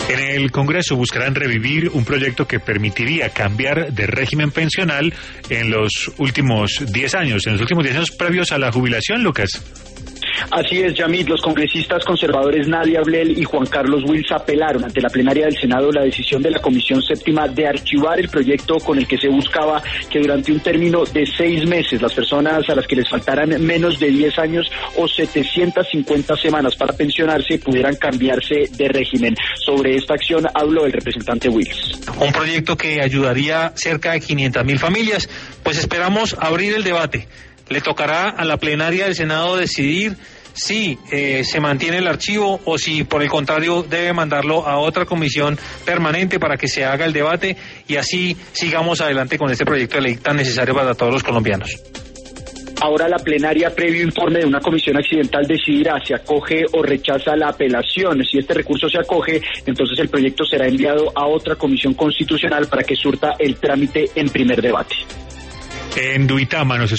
En el Congreso buscarán revivir un proyecto que permitiría cambiar de régimen pensional en los últimos 10 años, previos a la jubilación, Lucas. Así es, Yamit. Los congresistas conservadores Nadia Blel y Juan Carlos Wills apelaron ante la plenaria del Senado la decisión de la Comisión Séptima de archivar el proyecto con el que se buscaba que durante un término de 6 meses las personas a las que les faltaran menos de 10 años o 750 semanas para pensionarse pudieran cambiarse de régimen. Sobre esta acción habló el representante Wills. Un proyecto que ayudaría cerca de 500.000 familias. Pues esperamos abrir el debate. Le tocará a la plenaria del Senado decidir si se mantiene el archivo o si por el contrario debe mandarlo a otra comisión permanente para que se haga el debate y así sigamos adelante con este proyecto de ley tan necesario para todos los colombianos. Ahora la plenaria, previo informe de una comisión accidental, decidirá si acoge o rechaza la apelación. Si este recurso se acoge, entonces el proyecto será enviado a otra comisión constitucional para que surta el trámite en primer debate. En Duitama nos